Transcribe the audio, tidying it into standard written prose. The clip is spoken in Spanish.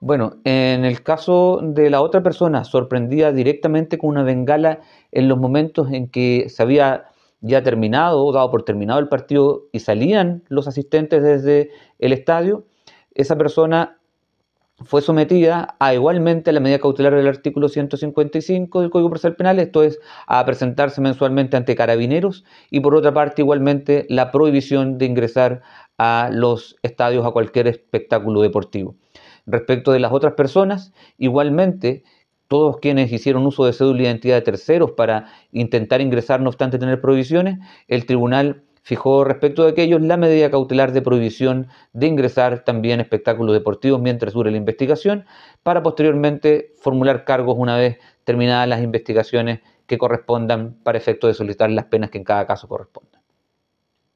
Bueno, en el caso de la otra persona, sorprendida directamente con una bengala en los momentos en que se había ya terminado o dado por terminado el partido y salían los asistentes desde el estadio, esa persona fue sometida a igualmente la medida cautelar del artículo 155 del Código Procesal Penal, esto es, a presentarse mensualmente ante carabineros y por otra parte igualmente la prohibición de ingresar a los estadios a cualquier espectáculo deportivo. Respecto de las otras personas, igualmente todos quienes hicieron uso de cédula de identidad de terceros para intentar ingresar no obstante tener prohibiciones, el tribunal fijó respecto de aquellos la medida cautelar de prohibición de ingresar también a espectáculos deportivos mientras dure la investigación, para posteriormente formular cargos una vez terminadas las investigaciones que correspondan para efecto de solicitar las penas que en cada caso correspondan.